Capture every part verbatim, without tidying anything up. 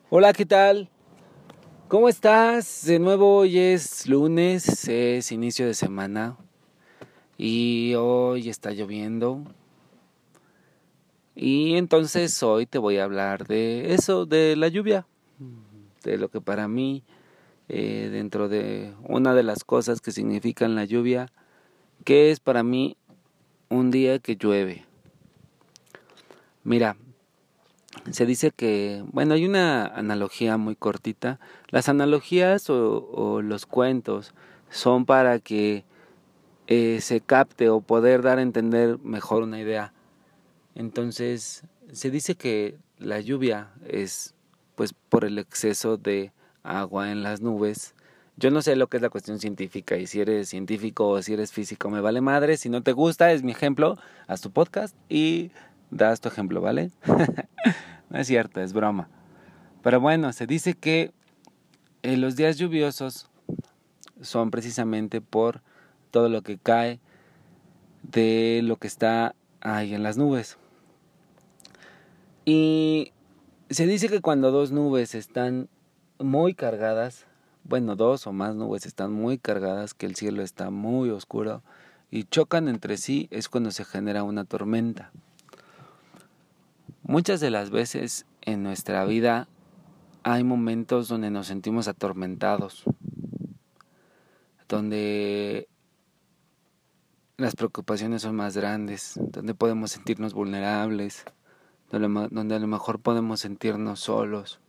Hola, ¿qué tal? ¿Cómo estás? De nuevo, hoy es lunes, es inicio de semana y hoy está lloviendo. Y entonces hoy te voy a hablar de eso, de la lluvia, de lo que para mí, eh, dentro de una de las cosas que significan la lluvia, que es para mí un día que llueve. Mira, se dice que, bueno, hay una analogía muy cortita. Las analogías o, o los cuentos son para que eh, se capte o poder dar a entender mejor una idea. Entonces, se dice que la lluvia es pues por el exceso de agua en las nubes. Yo no sé lo que es la cuestión científica y si eres científico o si eres físico me vale madre. Si no te gusta, es mi ejemplo, haz tu podcast y das tu ejemplo, ¿vale? No es cierto, es broma. Pero bueno, se dice que eh, los días lluviosos son precisamente por todo lo que cae de lo que está ahí en las nubes. Y se dice que cuando dos nubes están muy cargadas, bueno, dos o más nubes están muy cargadas, que el cielo está muy oscuro y chocan entre sí, es cuando se genera una tormenta. Muchas de las veces en nuestra vida hay momentos donde nos sentimos atormentados, donde las preocupaciones son más grandes, donde podemos sentirnos vulnerables, donde a lo mejor podemos sentirnos solos.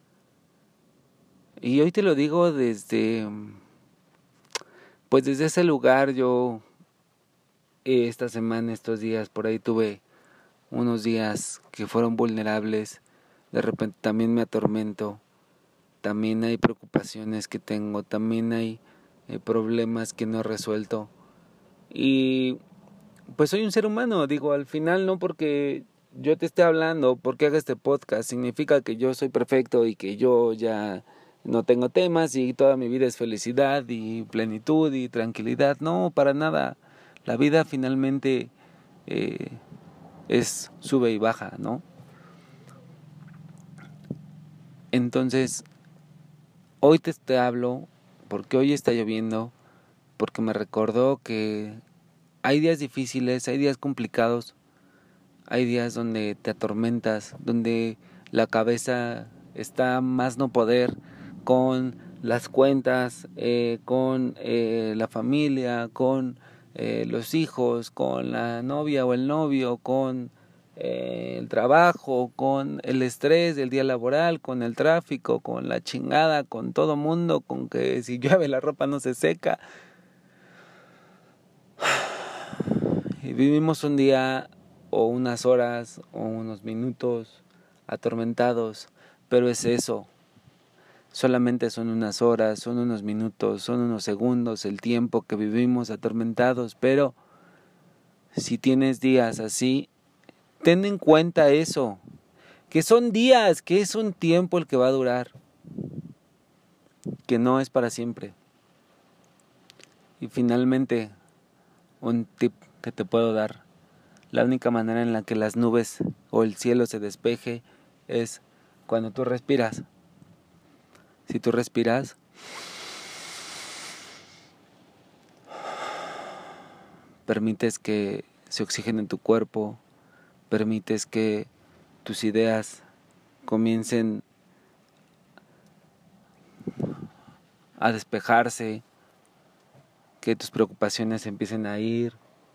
Y hoy te lo digo desde, pues desde ese lugar. Yo esta semana, estos días, por ahí tuve unos días que fueron vulnerables, de repente también me atormento, también hay preocupaciones que tengo, también hay eh, problemas que no he resuelto. Y pues soy un ser humano, digo, al final no porque yo te esté hablando, porque haga este podcast, significa que yo soy perfecto y que yo ya no tengo temas y toda mi vida es felicidad y plenitud y tranquilidad. No, para nada. La vida finalmente eh, es sube y baja, ¿no? Entonces, hoy te, te hablo porque hoy está lloviendo, porque me recordó que hay días difíciles, hay días complicados, hay días donde te atormentas, donde la cabeza está más no poder con las cuentas, eh, con eh, la familia, con eh, los hijos, con la novia o el novio, con eh, el trabajo, con el estrés del día laboral, con el tráfico, con la chingada, con todo mundo, con que si llueve la ropa no se seca. Y vivimos un día o unas horas o unos minutos atormentados, pero es eso, solamente son unas horas, son unos minutos, son unos segundos el tiempo que vivimos atormentados. Pero si tienes días así, ten en cuenta eso, que son días, que es un tiempo el que va a durar, que no es para siempre. Y finalmente, un tip que te puedo dar: la única manera en la que las nubes o el cielo se despeje es cuando tú respiras. Si tú respiras, permites que se oxigene en tu cuerpo, permites que tus ideas comiencen a despejarse, que tus preocupaciones empiecen a ir.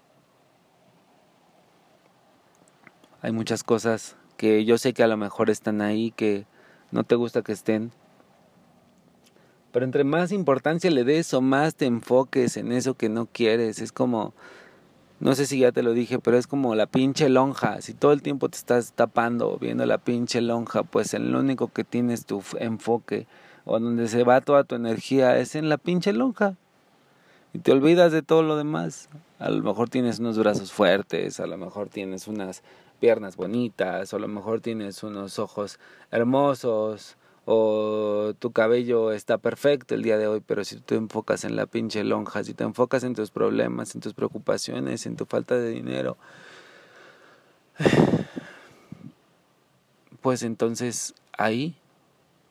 Hay muchas cosas que yo sé que a lo mejor están ahí, que no te gusta que estén, pero entre más importancia le des o más te enfoques en eso que no quieres, es como, no sé si ya te lo dije, pero es como la pinche lonja. Si todo el tiempo te estás tapando viendo la pinche lonja, pues en lo único que tienes tu enfoque o donde se va toda tu energía es en la pinche lonja. Y te olvidas de todo lo demás. A lo mejor tienes unos brazos fuertes, a lo mejor tienes unas piernas bonitas, o a lo mejor tienes unos ojos hermosos, o tu cabello está perfecto el día de hoy, pero si tú te enfocas en la pinche lonja, si te enfocas en tus problemas, en tus preocupaciones, en tu falta de dinero, pues entonces ahí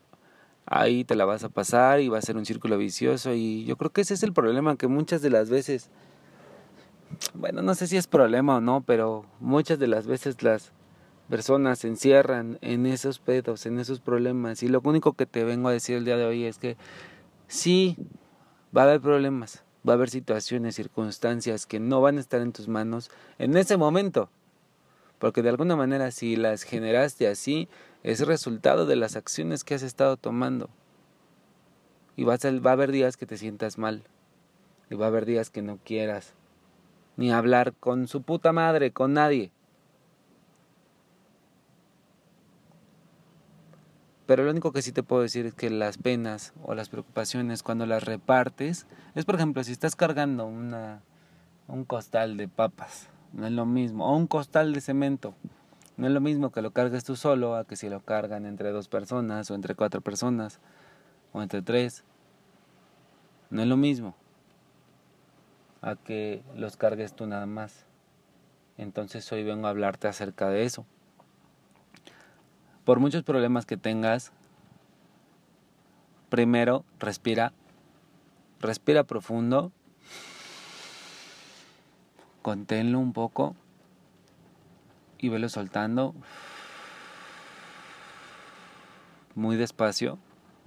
ahí te la vas a pasar y va a ser un círculo vicioso. Y yo creo que ese es el problema, que muchas de las veces, bueno, no sé si es problema o no, pero muchas de las veces las personas se encierran en esos pedos, en esos problemas. Y lo único que te vengo a decir el día de hoy es que sí, va a haber problemas, va a haber situaciones, circunstancias que no van a estar en tus manos en ese momento. Porque de alguna manera, si las generaste así, es resultado de las acciones que has estado tomando. Y vas a, va a haber días que te sientas mal. Y va a haber días que no quieras ni hablar con su puta madre, con nadie. Pero lo único que sí te puedo decir es que las penas o las preocupaciones, cuando las repartes, es por ejemplo, si estás cargando una, un costal de papas, no es lo mismo, o un costal de cemento, no es lo mismo que lo cargues tú solo a que si lo cargan entre dos personas, o entre cuatro personas, o entre tres. No es lo mismo a que los cargues tú nada más. Entonces hoy vengo a hablarte acerca de eso. Por muchos problemas que tengas, primero respira, respira profundo, conténlo un poco y velo soltando muy despacio.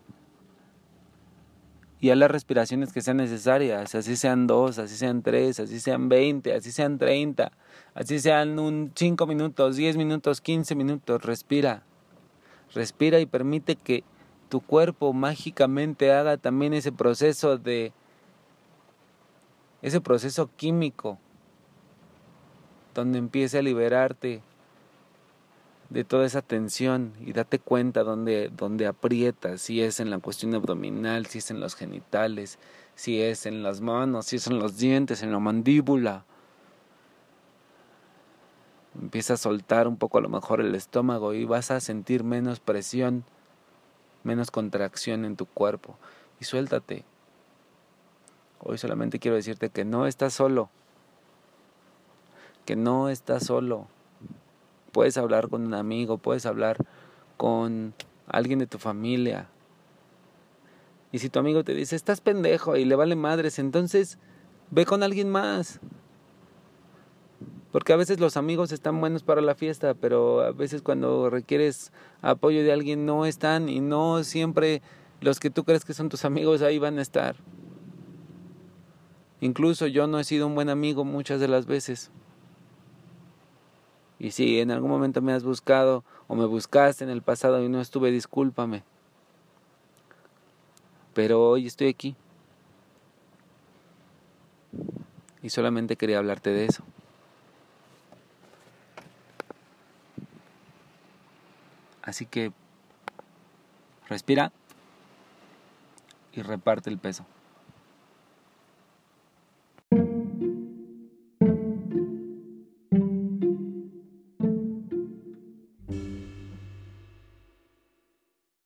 Y haz las respiraciones que sean necesarias, así sean dos, así sean tres, así sean veinte, así sean treinta, así sean un cinco minutos, diez minutos, quince minutos. Respira, respira y permite que tu cuerpo mágicamente haga también ese proceso de, ese proceso químico, donde empiece a liberarte de toda esa tensión y date cuenta donde, donde aprietas, si es en la cuestión abdominal, si es en los genitales, si es en las manos, si es en los dientes, en la mandíbula. Empieza a soltar un poco a lo mejor el estómago y vas a sentir menos presión, menos contracción en tu cuerpo. Y suéltate. Hoy solamente quiero decirte que no estás solo, que no estás solo. Puedes hablar con un amigo, puedes hablar con alguien de tu familia. Y si tu amigo te dice, estás pendejo y le vale madres, entonces ve con alguien más. Porque a veces los amigos están buenos para la fiesta, pero a veces cuando requieres apoyo de alguien no están, y no siempre los que tú crees que son tus amigos ahí van a estar. Incluso yo no he sido un buen amigo muchas de las veces. Y si en algún momento me has buscado o me buscaste en el pasado y no estuve, discúlpame. Pero hoy estoy aquí. Y solamente quería hablarte de eso. Así que respira y reparte el peso.